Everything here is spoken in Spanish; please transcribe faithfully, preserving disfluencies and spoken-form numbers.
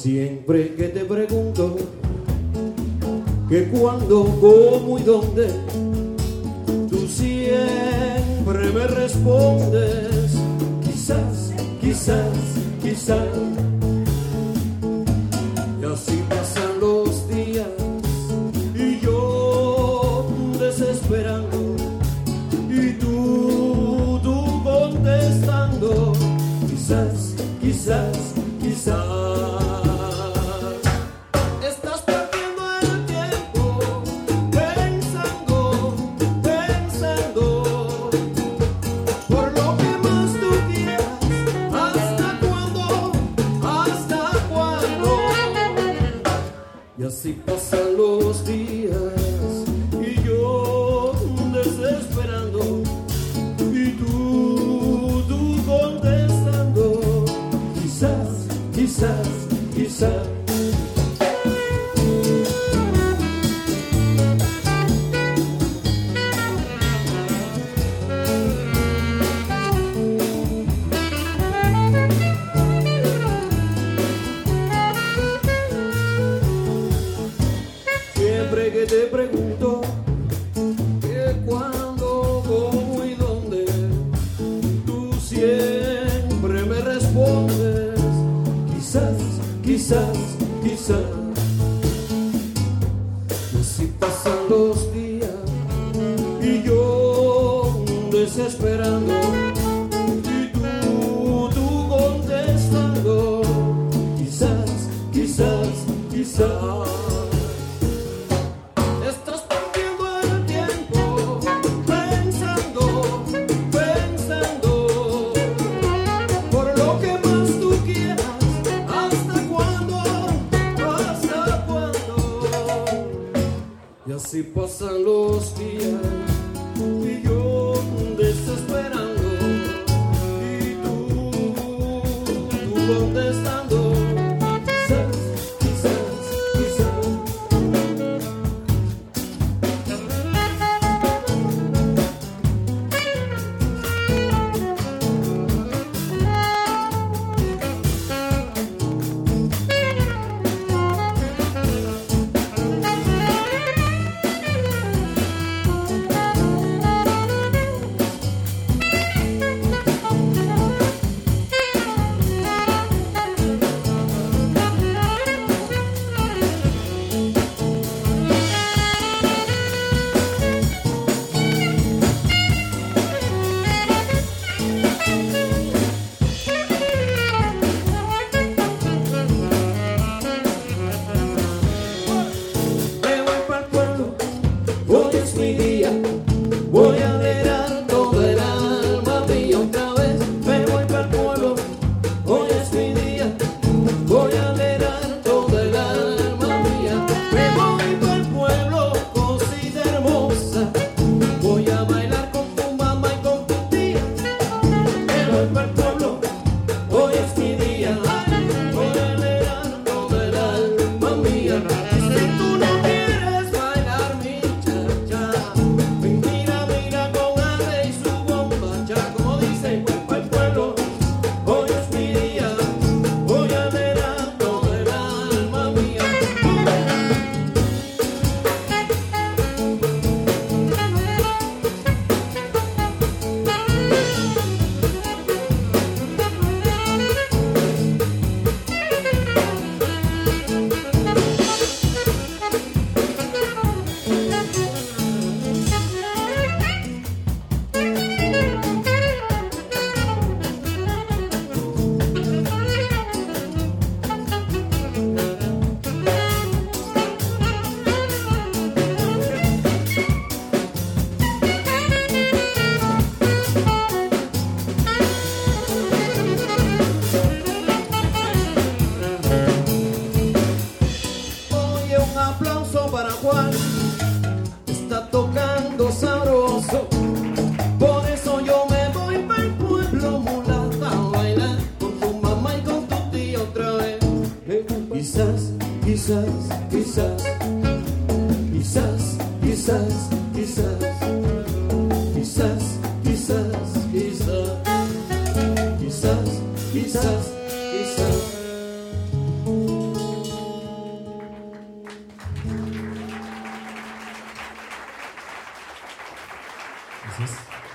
Siempre que te pregunto que cuándo, cómo y dónde, tú siempre me respondes quizás, quizás, quizás. Y así pasan los días y yo desesperando y tú, tú contestando quizás, quizás, quizás. Así pasan los días y yo desesperando y tú, tú contestando quizás, quizás, quizás. Que te pregunto que cuándo, cómo y dónde, tú siempre me respondes quizás, quizás, quizás. Y así pasan los días y yo desesperando y tú, tú contestando quizás, quizás, quizás. Y así pasan los días y yo desesperando y tú, tú contestando quizás, quizás, quizás. Hoy es mi día, voy a alegrar todo el alma mía otra vez. Me voy para el pueblo, hoy es mi día, voy a alegrar todo el alma mía. Me voy para el pueblo, cosita hermosa, voy a bailar con tu mamá y con tu tía. Me voy para el pueblo, hoy es mi día, voy a alegrar todo el alma mía. Si tú no quieres bailar mi mira, mira con Ale y su bomba, ya como dicen, para el pueblo, hoy es mi día, voy a alegrar todo el alma mía. Oye, un aplauso para Juan, está tocando sabroso. Por eso yo me voy para el pueblo, mulata, a bailar con tu mamá y con tu tía otra vez. Quizás, quizás, quizás, quizás, quizás, quizás, quizás, quizás, quizás, quizás, quizás, quizás. Gracias.